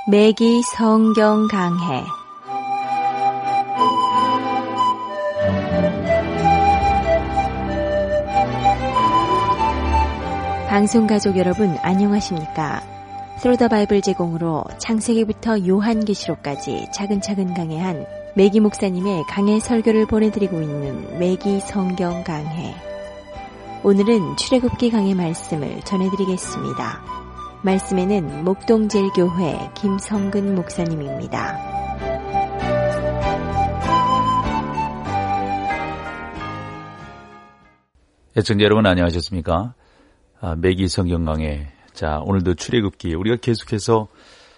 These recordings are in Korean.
매기 성경 강해. 방송가족 여러분 안녕하십니까? 스루 더 바이블 제공으로 창세기부터 요한계시록까지 차근차근 강해한 매기 목사님의 강해 설교를 보내드리고 있는 매기 성경 강해. 오늘은 출애굽기 강해 말씀을 전해드리겠습니다. 말씀에는 목동제일교회 김성근 목사님입니다. 애청자 여러분 안녕하셨습니까? 매기 성경 강해. 자, 오늘도 출애굽기 우리가 계속해서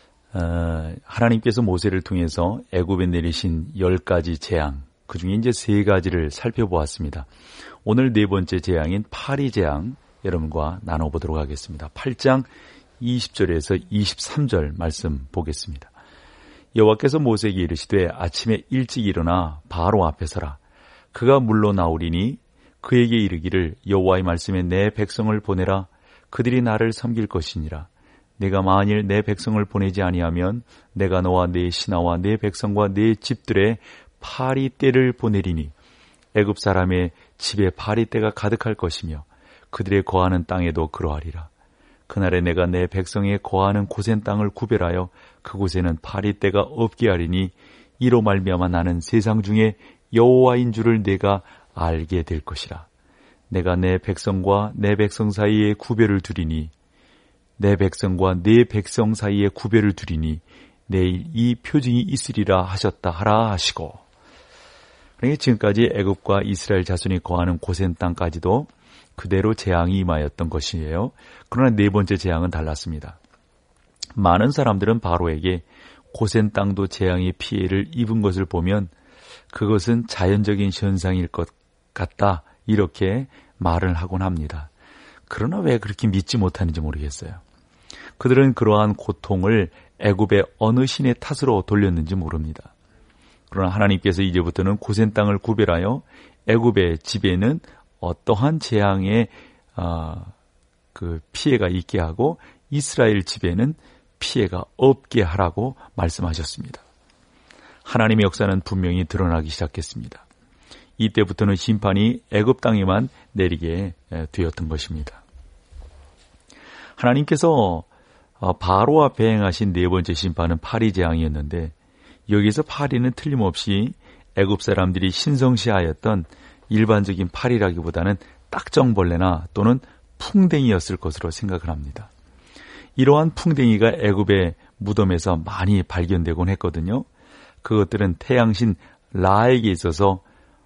하나님께서 모세를 통해서 애굽에 내리신 10가지 재앙, 그중에 이제 3가지를 살펴보았습니다. 오늘 4번째 재앙인 파리 재앙 여러분과 나눠보도록 하겠습니다. 8장 20절에서 23절 말씀 보겠습니다. 여호와께서 모세에게 이르시되 아침에 일찍 일어나 바로 앞에 서라. 그가 물러 나오리니 그에게 이르기를 여호와의 말씀에 내 백성을 보내라. 그들이 나를 섬길 것이니라. 내가 만일 내 백성을 보내지 아니하면 내가 너와 내 신하와 내 백성과 내 집들에 파리떼를 보내리니 애굽 사람의 집에 파리떼가 가득할 것이며 그들의 거하는 땅에도 그러하리라. 그날에 내가 내 백성의 거하는 고센 땅을 구별하여 그곳에는 파리떼가 없게 하리니 이로 말미암아 나는 세상 중에 여호와인 줄을 내가 알게 될 것이라. 내가 내 백성과 내 백성 사이에 구별을 두리니 내 백성과 내 백성 사이에 구별을 두리니 내일 이 표징이 있으리라 하셨다 하라 하시고. 그러니까 지금까지 애굽과 이스라엘 자손이 거하는 고센 땅까지도 그대로 재앙이 임하였던 것이에요. 그러나 4번째 재앙은 달랐습니다. 많은 사람들은 바로에게 고센 땅도 재앙의 피해를 입은 것을 보면 그것은 자연적인 현상일 것 같다 이렇게 말을 하곤 합니다. 그러나 왜 그렇게 믿지 못하는지 모르겠어요. 그들은 그러한 고통을 애굽의 어느 신의 탓으로 돌렸는지 모릅니다. 그러나 하나님께서 이제부터는 고센 땅을 구별하여 애굽의 집에는 어떠한 재앙의 그 피해가 있게 하고 이스라엘 집에는 피해가 없게 하라고 말씀하셨습니다. 하나님의 역사는 분명히 드러나기 시작했습니다. 이때부터는 심판이 애굽 땅에만 내리게 되었던 것입니다. 하나님께서 바로 앞에 행하신 4번째 심판은 파리 재앙이었는데 여기서 파리는 틀림없이 애굽 사람들이 신성시하였던 일반적인 파리라기보다는 딱정벌레나 또는 풍뎅이였을 것으로 생각을 합니다. 이러한 풍뎅이가 애굽의 무덤에서 많이 발견되곤 했거든요. 그것들은 태양신 라에게 있어서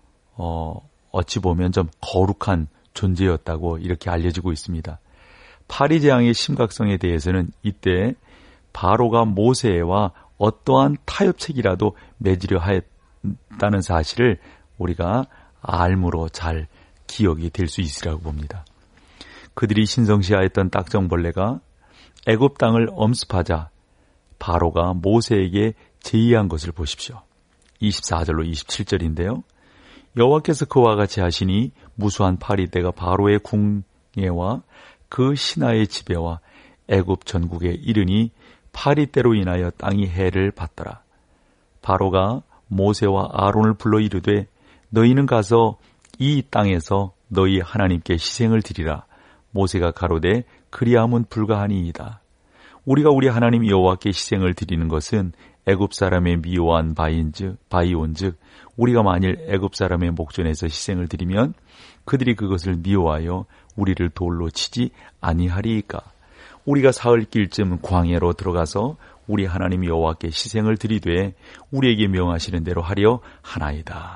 어찌 보면 좀 거룩한 존재였다고 이렇게 알려지고 있습니다. 파리 재앙의 심각성에 대해서는 이때 바로가 모세와 어떠한 타협책이라도 맺으려 했다는 사실을 우리가 알므로 잘 기억이 될 수 있으라고 봅니다. 그들이 신성시하였던 딱정벌레가 애굽 땅을 엄습하자 바로가 모세에게 제의한 것을 보십시오. 24절로 27절인데요. 여호와께서 그와 같이 하시니 무수한 파리떼가 바로의 궁예와 그 신하의 지배와 애굽 전국에 이르니 파리떼로 인하여 땅이 해를 받더라. 바로가 모세와 아론을 불러 이르되 너희는 가서 이 땅에서 너희 하나님께 희생을 드리라. 모세가 가로되 그리함은 불가하니이다. 우리가 우리 하나님 여호와께 희생을 드리는 것은 애굽 사람의 미워한 바이온즉 우리가 만일 애굽 사람의 목전에서 희생을 드리면 그들이 그것을 미워하여 우리를 돌로 치지 아니하리이까. 우리가 사흘 길쯤 광야로 들어가서 우리 하나님 여호와께 희생을 드리되 우리에게 명하시는 대로 하려 하나이다.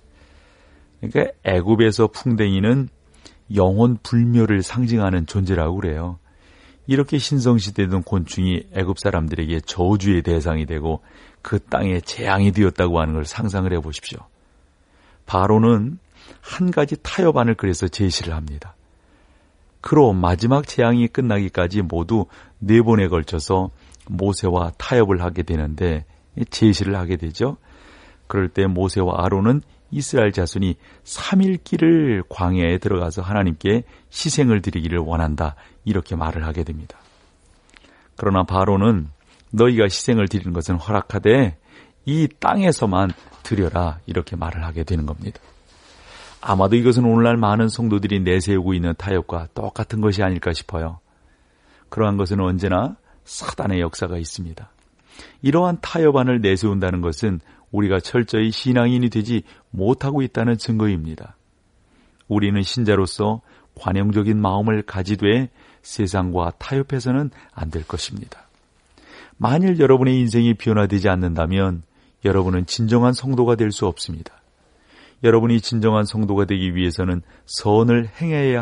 그러니까 애굽에서 풍뎅이는 영혼 불멸을 상징하는 존재라고 그래요. 이렇게 신성시되던 곤충이 애굽 사람들에게 저주의 대상이 되고 그 땅에 재앙이 되었다고 하는 걸 상상을 해보십시오. 바로는 한 가지 타협안을 그래서 제시를 합니다. 그로 마지막 재앙이 끝나기까지 모두 4번에 걸쳐서 모세와 타협을 하게 되는데 제시를 하게 되죠. 그럴 때 모세와 아론은 이스라엘 자손이 3일길을 광야에 들어가서 하나님께 희생을 드리기를 원한다. 이렇게 말을 하게 됩니다. 그러나 바로는 너희가 희생을 드리는 것은 허락하되 이 땅에서만 드려라, 이렇게 말을 하게 되는 겁니다. 아마도 이것은 오늘날 많은 성도들이 내세우고 있는 타협과 똑같은 것이 아닐까 싶어요. 그러한 것은 언제나 사단의 역사가 있습니다. 이러한 타협안을 내세운다는 것은 우리가 철저히 신앙인이 되지 못하고 있다는 증거입니다. 우리는 신자로서 관용적인 마음을 가지되 세상과 타협해서는 안 될 것입니다. 만일 여러분의 인생이 변화되지 않는다면 여러분은 진정한 성도가 될 수 없습니다. 여러분이 진정한 성도가 되기 위해서는 선을 행해야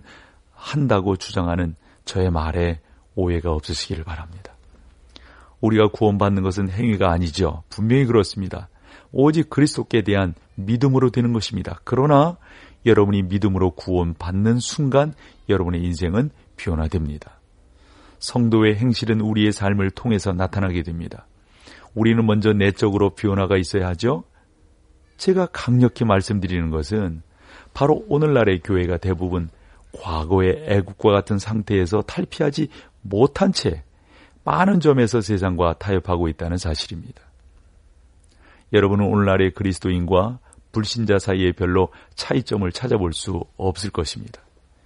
한다고 주장하는 저의 말에 오해가 없으시기를 바랍니다. 우리가 구원받는 것은 행위가 아니죠. 분명히 그렇습니다. 오직 그리스도께 대한 믿음으로 되는 것입니다. 그러나 여러분이 믿음으로 구원받는 순간 여러분의 인생은 변화됩니다. 성도의 행실은 우리의 삶을 통해서 나타나게 됩니다. 우리는 먼저 내적으로 변화가 있어야 하죠. 제가 강력히 말씀드리는 것은 바로 오늘날의 교회가 대부분 과거의 애국과 같은 상태에서 탈피하지 못한 채 많은 점에서 세상과 타협하고 있다는 사실입니다. 여러분은 오늘날의 그리스도인과 불신자 사이에 별로 차이점을 찾아볼 수 없을 것입니다.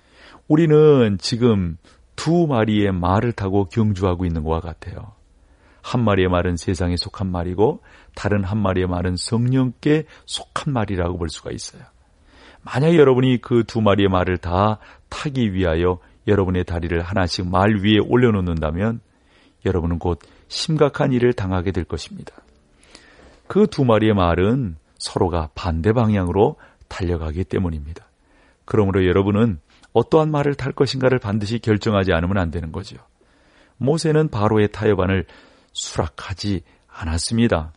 우리는 지금 두 마리의 말을 타고 경주하고 있는 것과 같아요. 한 마리의 말은 세상에 속한 말이고 다른 한 마리의 말은 성령께 속한 말이라고 볼 수가 있어요. 만약 여러분이 그 두 마리의 말을 다 타기 위하여 여러분의 다리를 하나씩 말 위에 올려놓는다면 여러분은 곧 심각한 일을 당하게 될 것입니다. 그 두 마리의 말은 서로가 반대 방향으로 달려가기 때문입니다. 그러므로 여러분은 어떠한 말을 탈 것인가를 반드시 결정하지 않으면 안 되는 거죠. 모세는 바로의 타협안을 수락하지 않았습니다.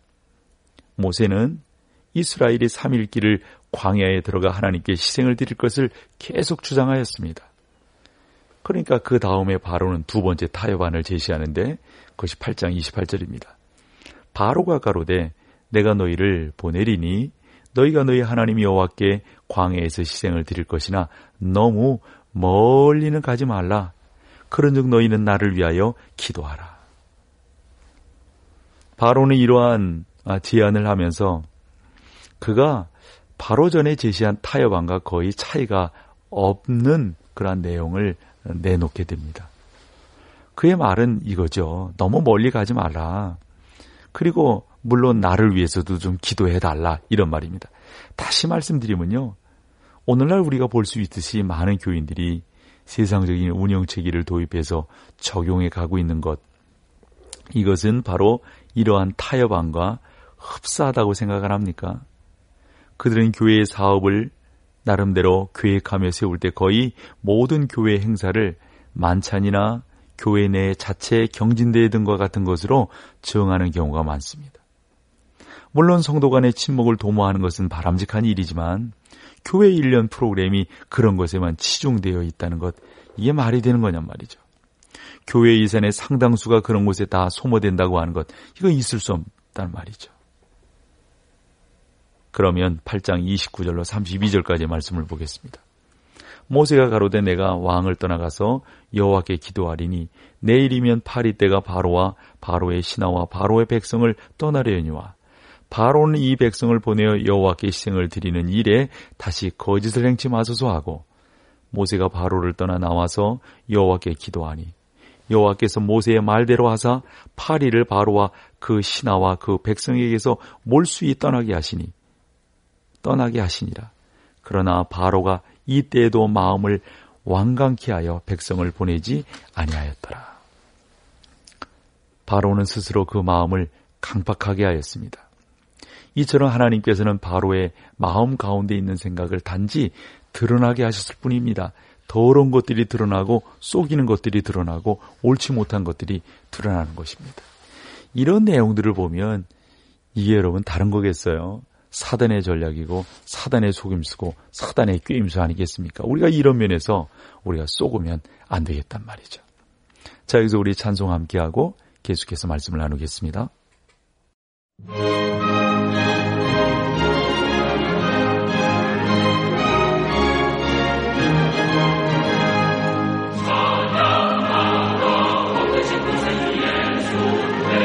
모세는 이스라엘이 3일길을 광야에 들어가 하나님께 희생을 드릴 것을 계속 주장하였습니다. 그러니까 그 다음에 바로는 두 번째 타협안을 제시하는데 그것이 8장 28절입니다. 바로가 가로되 내가 너희를 보내리니 너희가 너희 하나님 여호와께 광야에서 희생을 드릴 것이나 너무 멀리는 가지 말라. 그런즉 너희는 나를 위하여 기도하라. 바로는 이러한 제안을 하면서 그가 바로 전에 제시한 타협안과 거의 차이가 없는 그러한 내용을 내놓게 됩니다. 그의 말은 이거죠. 너무 멀리 가지 말라. 그리고 물론 나를 위해서도 좀 기도해달라, 이런 말입니다. 다시 말씀드리면요, 오늘날 우리가 볼 수 있듯이 많은 교인들이 세상적인 운영체계를 도입해서 적용해 가고 있는 것, 이것은 바로 이러한 타협안과 흡사하다고 생각을 합니까? 그들은 교회의 사업을 나름대로 계획하며 세울 때 거의 모든 교회 행사를 만찬이나 교회 내 자체 경진대회 등과 같은 것으로 정하는 경우가 많습니다. 물론 성도 간의 친목을 도모하는 것은 바람직한 일이지만 교회 1년 프로그램이 그런 것에만 치중되어 있다는 것, 이게 말이 되는 거냔 말이죠. 교회 예산의 상당수가 그런 곳에 다 소모된다고 하는 것, 이거 있을 수 없다는 말이죠. 그러면 8장 29절로 32절까지의 말씀을 보겠습니다. 모세가 가로되 내가 왕을 떠나가서 여호와께 기도하리니 내일이면 파리 때가 바로와 바로의 신하와 바로의 백성을 떠나려니와 바로는 이 백성을 보내어 여호와께 희생을 드리는 일에 다시 거짓을 행치 마소서 하고 모세가 바로를 떠나 나와서 여호와께 기도하니 여호와께서 모세의 말대로 하사 파리를 바로와 그 신하와 그 백성에게서 몰수히 떠나게 하시니라. 그러나 바로가 이때에도 마음을 완강케 하여 백성을 보내지 아니하였더라. 바로는 스스로 그 마음을 강팍하게 하였습니다. 이처럼 하나님께서는 바로의 마음 가운데 있는 생각을 단지 드러나게 하셨을 뿐입니다. 더러운 것들이 드러나고 속이는 것들이 드러나고 옳지 못한 것들이 드러나는 것입니다. 이런 내용들을 보면 이게 여러분 다른 거겠어요? 사단의 전략이고 사단의 속임수고 사단의 꾀임수 아니겠습니까? 우리가 이런 면에서 우리가 속으면 안 되겠단 말이죠. 자, 여기서 우리 찬송 함께하고 계속해서 말씀을 나누겠습니다. 사랑하러 오신 예수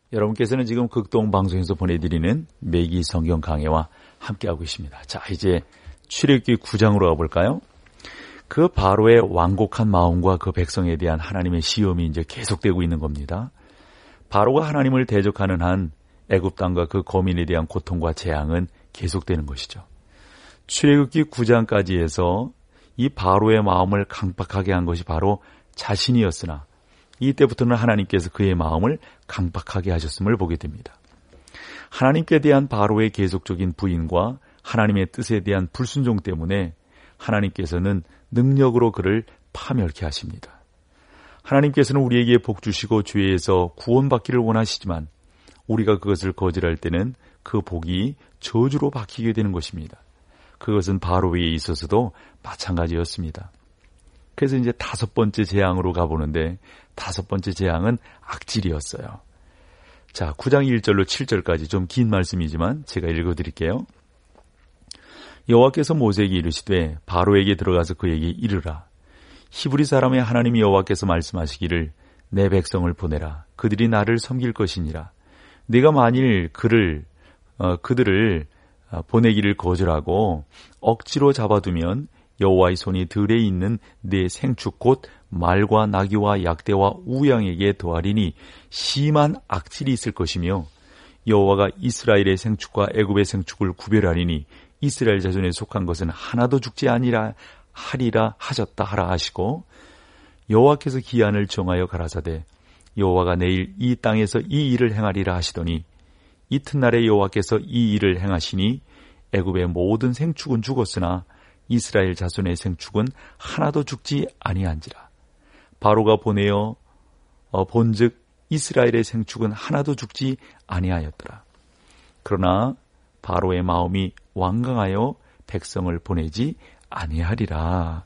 여러분께서는 지금 극동방송에서 보내드리는 매기 성경 강해와 함께하고 있습니다. 자, 이제 출애굽기 9장으로 가볼까요? 그 바로의 완곡한 마음과 그 백성에 대한 하나님의 시험이 이제 계속되고 있는 겁니다. 바로가 하나님을 대적하는 한 애굽 땅과 그 거민에 대한 고통과 재앙은 계속되는 것이죠. 출애굽기 9장까지 해서 이 바로의 마음을 강박하게 한 것이 바로 자신이었으나 이때부터는 하나님께서 그의 마음을 강박하게 하셨음을 보게 됩니다. 하나님께 대한 바로의 계속적인 부인과 하나님의 뜻에 대한 불순종 때문에 하나님께서는 능력으로 그를 파멸케 하십니다. 하나님께서는 우리에게 복 주시고 죄에서 구원받기를 원하시지만 우리가 그것을 거절할 때는 그 복이 저주로 바뀌게 되는 것입니다. 그것은 바로에 있어서도 마찬가지였습니다. 그래서 이제 5번째 재앙으로 가보는데 5번째 재앙은 악질이었어요. 자, 9장 1절로 7절까지 좀 긴 말씀이지만 제가 읽어드릴게요. 여호와께서 모세에게 이르시되 바로에게 들어가서 그에게 이르라. 히브리 사람의 하나님 여호와께서 말씀하시기를 내 백성을 보내라. 그들이 나를 섬길 것이니라. 네가 만일 그들을 보내기를 거절하고 억지로 잡아두면 여호와의 손이 들에 있는 네 생축 곧 말과 나귀와 약대와 우양에게 더하리니 심한 악질이 있을 것이며 여호와가 이스라엘의 생축과 애굽의 생축을 구별하리니 이스라엘 자손에 속한 것은 하나도 죽지 아니라 하리라 하셨다 하라 하시고 여호와께서 기한을 정하여 가라사대 여호와가 내일 이 땅에서 이 일을 행하리라 하시더니 이튿날에 여호와께서 이 일을 행하시니 애굽의 모든 생축은 죽었으나 이스라엘 자손의 생축은 하나도 죽지 아니한지라. 바로가 보내어 본즉 이스라엘의 생축은 하나도 죽지 아니하였더라. 그러나 바로의 마음이 완강하여 백성을 보내지 아니하리라.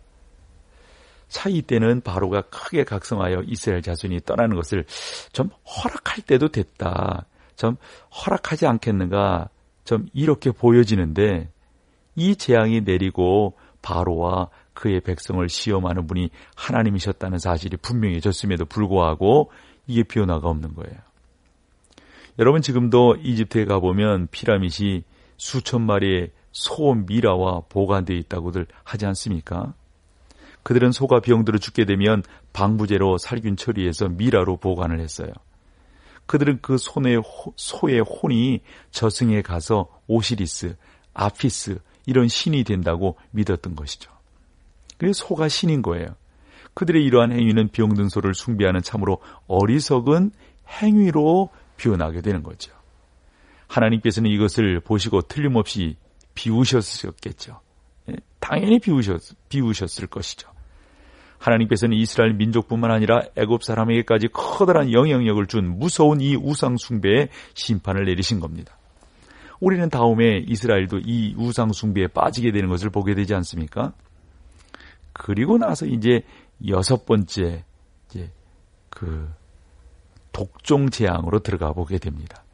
자, 이때는 바로가 크게 각성하여 이스라엘 자손이 떠나는 것을 좀 허락할 때도 됐다. 좀 허락하지 않겠는가. 좀 이렇게 보여지는데 이 재앙이 내리고 바로와 그의 백성을 시험하는 분이 하나님이셨다는 사실이 분명해졌음에도 불구하고 이게 변화가 없는 거예요. 여러분 지금도 이집트에 가보면 피라밋이 수천 마리의 소 미라와 보관되어 있다고들 하지 않습니까? 그들은 소가 병들어 죽게 되면 방부제로 살균 처리해서 미라로 보관을 했어요. 그들은 그 소의 혼이 저승에 가서 오시리스, 아피스 이런 신이 된다고 믿었던 것이죠. 그래서 소가 신인 거예요. 그들의 이러한 행위는 병든 소를 숭배하는 참으로 어리석은 행위로 변하게 되는 거죠. 하나님께서는 이것을 보시고 틀림없이 비우셨겠죠. 당연히 비우셨을 것이죠. 하나님께서는 이스라엘 민족뿐만 아니라 애굽 사람에게까지 커다란 영향력을 준 무서운 이 우상 숭배의 심판을 내리신 겁니다. 우리는 다음에 이스라엘도 이 우상 숭배에 빠지게 되는 것을 보게 되지 않습니까? 그리고 나서 이제 6번째 그 독종 재앙으로 들어가 보게 됩니다.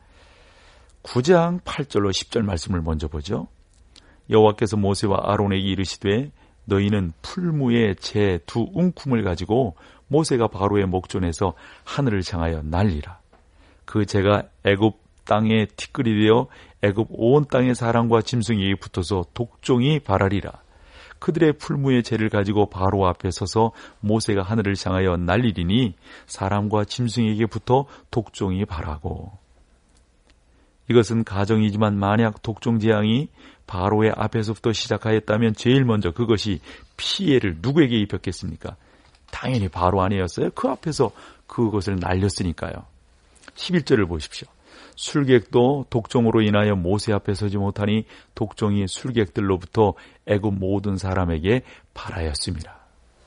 9장 8절로 10절 말씀을 먼저 보죠. 여호와께서 모세와 아론에게 이르시되 너희는 풀무에 재 2 웅큼을 가지고 모세가 바로의 목전에서 하늘을 향하여 날리라. 그 재가 애굽 땅에 티끌이 되어 애굽 온 땅의 사람과 짐승에게 붙어서 독종이 발하리라. 그들의 풀무의 재를 가지고 바로 앞에 서서 모세가 하늘을 향하여 날리리니 사람과 짐승에게 붙어 독종이 발하고. 이것은 가정이지만 만약 독종 재앙이 바로의 앞에서부터 시작하였다면 제일 먼저 그것이 피해를 누구에게 입혔겠습니까? 당연히 바로 아니었어요. 그 앞에서 그것을 날렸으니까요. 11절을 보십시오. 술객도 독종으로 인하여 모세 앞에 서지 못하니 독종이 술객들로부터 애굽 모든 사람에게 발하였습니다.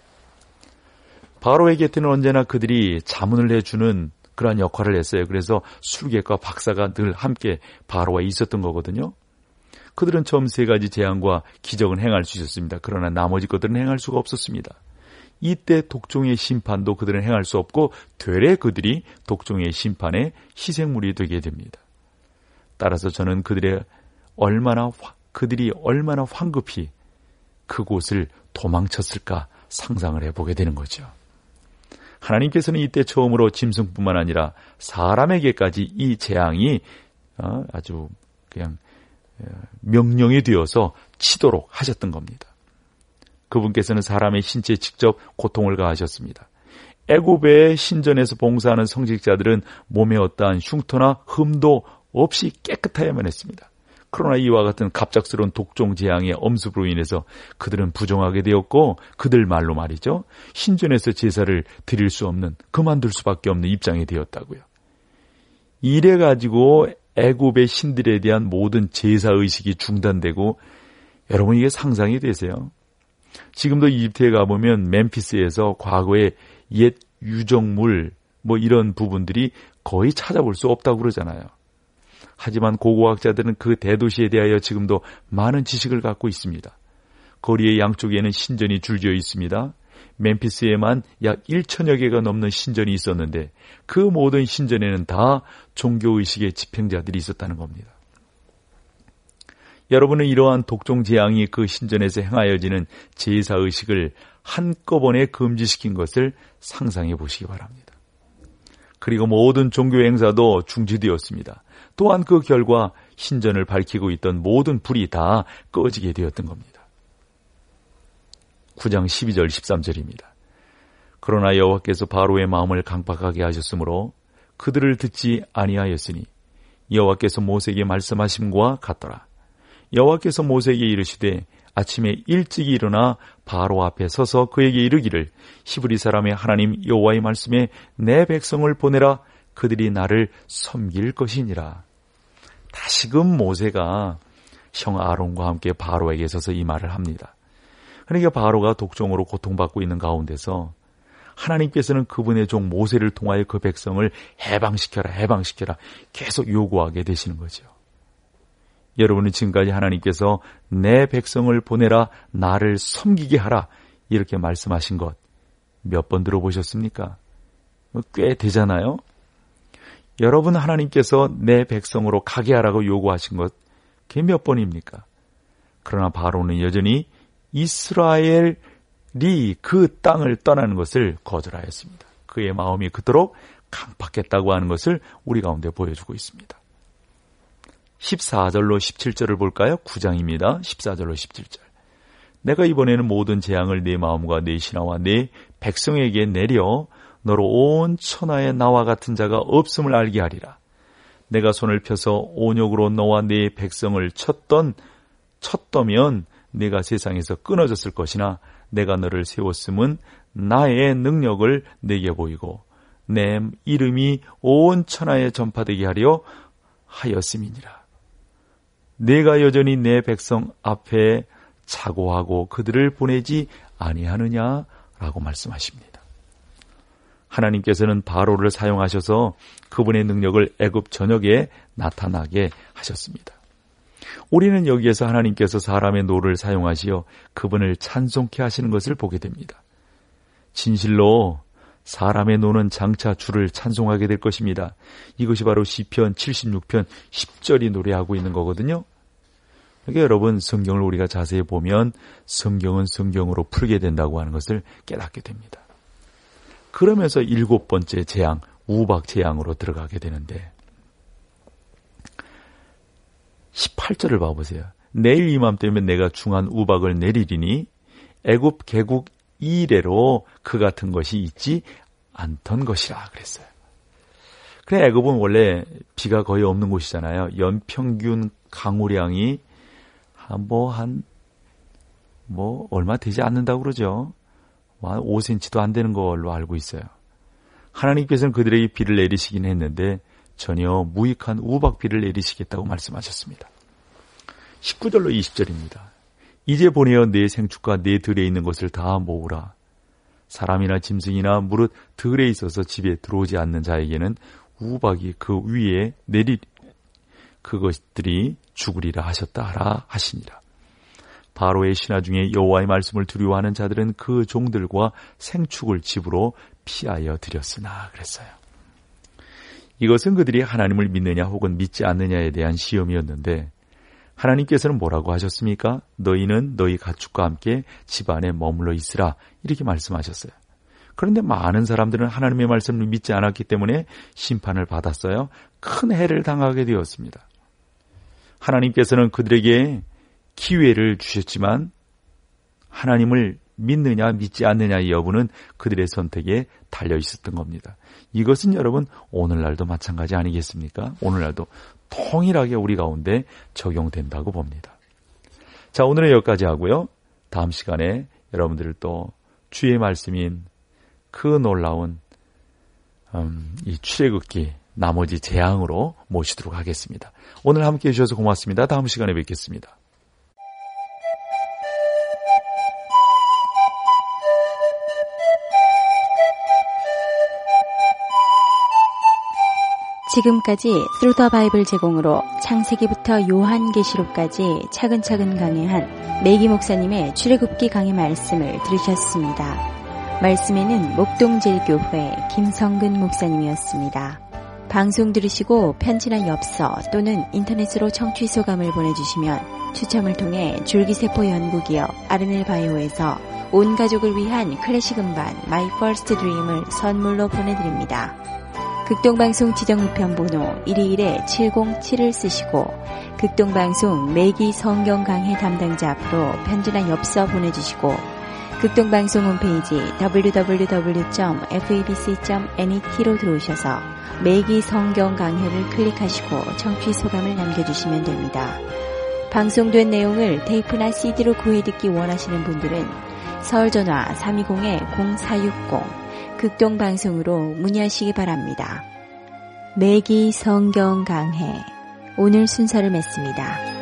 바로의 곁에는 언제나 그들이 자문을 해주는 그러한 역할을 했어요. 그래서 술객과 박사가 늘 함께 바로와 있었던 거거든요. 그들은 처음 3가지 재앙과 기적은 행할 수 있었습니다. 그러나 나머지 것들은 행할 수가 없었습니다. 이때 독종의 심판도 그들은 행할 수 없고 되레 그들이 독종의 심판의 희생물이 되게 됩니다. 따라서 저는 그들이 얼마나 황급히 그곳을 도망쳤을까 상상을 해보게 되는 거죠. 하나님께서는 이때 처음으로 짐승뿐만 아니라 사람에게까지 이 재앙이 아주 그냥 명령이 되어서 치도록 하셨던 겁니다. 그분께서는 사람의 신체에 직접 고통을 가하셨습니다. 애굽의 신전에서 봉사하는 성직자들은 몸에 어떠한 흉터나 흠도 없이 깨끗해야만 했습니다. 그러나 이와 같은 갑작스러운 독종 재앙의 엄습으로 인해서 그들은 부정하게 되었고, 그들 말로 말이죠, 신전에서 제사를 드릴 수 없는, 그만둘 수밖에 없는 입장이 되었다고요. 이래가지고 애굽의 신들에 대한 모든 제사의식이 중단되고, 여러분 이게 상상이 되세요? 지금도 이집트에 가보면 멤피스에서 과거의 옛 유적물 이런 부분들이 거의 찾아볼 수 없다고 그러잖아요. 하지만 고고학자들은 그 대도시에 대하여 지금도 많은 지식을 갖고 있습니다. 거리의 양쪽에는 신전이 줄지어 있습니다. 멤피스에만 약 1,000여 개가 넘는 신전이 있었는데 그 모든 신전에는 다 종교의식의 집행자들이 있었다는 겁니다. 여러분은 이러한 독종 재앙이 그 신전에서 행하여지는 제사의식을 한꺼번에 금지시킨 것을 상상해 보시기 바랍니다. 그리고 모든 종교 행사도 중지되었습니다. 또한 그 결과 신전을 밝히고 있던 모든 불이 다 꺼지게 되었던 겁니다. 9장 12절 13절입니다. 그러나 여호와께서 바로의 마음을 강팍하게 하셨으므로 그들을 듣지 아니하였으니 여호와께서 모세에게 말씀하심과 같더라. 여호와께서 모세에게 이르시되 아침에 일찍 일어나 바로 앞에 서서 그에게 이르기를 히브리 사람의 하나님 여호와의 말씀에 내 백성을 보내라. 그들이 나를 섬길 것이니라. 다시금 모세가 형 아론과 함께 바로에게 서서 이 말을 합니다. 그러니까 바로가 독종으로 고통받고 있는 가운데서 하나님께서는 그분의 종 모세를 통하여 그 백성을 해방시켜라 계속 요구하게 되시는 거죠. 여러분은 지금까지 하나님께서 내 백성을 보내라, 나를 섬기게 하라 이렇게 말씀하신 것 몇 번 들어보셨습니까? 꽤 되잖아요. 여러분 하나님께서 내 백성으로 가게 하라고 요구하신 것 그게 몇 번입니까? 그러나 바로는 여전히 이스라엘이 그 땅을 떠나는 것을 거절하였습니다. 그의 마음이 그토록 강팍했다고 하는 것을 우리 가운데 보여주고 있습니다. 14절로 17절을 볼까요? 9장입니다. 14절로 17절. 내가 이번에는 모든 재앙을 내 마음과 내 신하와 내 백성에게 내려 너로 온 천하에 나와 같은 자가 없음을 알게 하리라. 내가 손을 펴서 온욕으로 너와 네 백성을 쳤더면 내가 세상에서 끊어졌을 것이나 내가 너를 세웠음은 나의 능력을 내게 보이고 내 이름이 온 천하에 전파되게 하려 하였음이니라. 내가 여전히 내 백성 앞에 자고하고 그들을 보내지 아니하느냐라고 말씀하십니다. 하나님께서는 바로를 사용하셔서 그분의 능력을 애굽 전역에 나타나게 하셨습니다. 우리는 여기에서 하나님께서 사람의 노를 사용하시어 그분을 찬송케 하시는 것을 보게 됩니다. 진실로 사람의 노는 장차 주를 찬송하게 될 것입니다. 이것이 바로 시편 76편 10절이 노래하고 있는 거거든요. 그러니까 여러분 성경을 우리가 자세히 보면 성경은 성경으로 풀게 된다고 하는 것을 깨닫게 됩니다. 그러면서 7번째 재앙, 우박 재앙으로 들어가게 되는데 18절을 봐보세요. 내일 이맘때면 내가 중한 우박을 내리리니 애굽 개국 이래로 그 같은 것이 있지 않던 것이라 그랬어요. 그래 애굽은 원래 비가 거의 없는 곳이잖아요. 연평균 강우량이 얼마 되지 않는다고 그러죠. 5cm도 안 되는 걸로 알고 있어요. 하나님께서는 그들에게 비를 내리시긴 했는데 전혀 무익한 우박비를 내리시겠다고 말씀하셨습니다. 19절로 20절입니다. 이제 보내어 내 생축과 내 들에 있는 것을 다 모으라. 사람이나 짐승이나 무릇 들에 있어서 집에 들어오지 않는 자에게는 우박이 그 위에 내리 그것들이 죽으리라 하셨다 하라 하시니라. 바로의 신하 중에 여호와의 말씀을 두려워하는 자들은 그 종들과 생축을 집으로 피하여 드렸으나 그랬어요. 이것은 그들이 하나님을 믿느냐 혹은 믿지 않느냐에 대한 시험이었는데 하나님께서는 뭐라고 하셨습니까? 너희는 너희 가축과 함께 집 안에 머물러 있으라 이렇게 말씀하셨어요. 그런데 많은 사람들은 하나님의 말씀을 믿지 않았기 때문에 심판을 받았어요. 큰 해를 당하게 되었습니다. 하나님께서는 그들에게 기회를 주셨지만 하나님을 믿느냐 믿지 않느냐의 여부는 그들의 선택에 달려 있었던 겁니다. 이것은 여러분 오늘날도 마찬가지 아니겠습니까? 오늘날도 통일하게 우리 가운데 적용된다고 봅니다. 자, 오늘은 여기까지 하고요. 다음 시간에 여러분들을 또 주의 말씀인 그 놀라운 이 출애굽기 나머지 재앙으로 모시도록 하겠습니다. 오늘 함께 해주셔서 고맙습니다. 다음 시간에 뵙겠습니다. 지금까지 Through the Bible 제공으로 창세기부터 요한계시록까지 차근차근 강해한 매기 목사님의 출애굽기 강해 말씀을 들으셨습니다. 말씀에는 목동제일교회 김성근 목사님이었습니다. 방송 들으시고 편지나 엽서 또는 인터넷으로 청취 소감을 보내주시면 추첨을 통해 줄기세포 연구기업 아르넬바이오에서 온 가족을 위한 클래식 음반 My First Dream을 선물로 보내드립니다. 극동방송 지정우편번호 121-707을 쓰시고 극동방송 매기 성경 강해 담당자 앞으로 편지나 엽서 보내주시고 극동방송 홈페이지 www.fabc.net로 들어오셔서 매기 성경 강해를 클릭하시고 청취 소감을 남겨주시면 됩니다. 방송된 내용을 테이프나 CD로 구해듣기 원하시는 분들은 서울전화 320-0460 극동방송으로 문의하시기 바랍니다. 매기 성경 강해 오늘 순서를 맺습니다.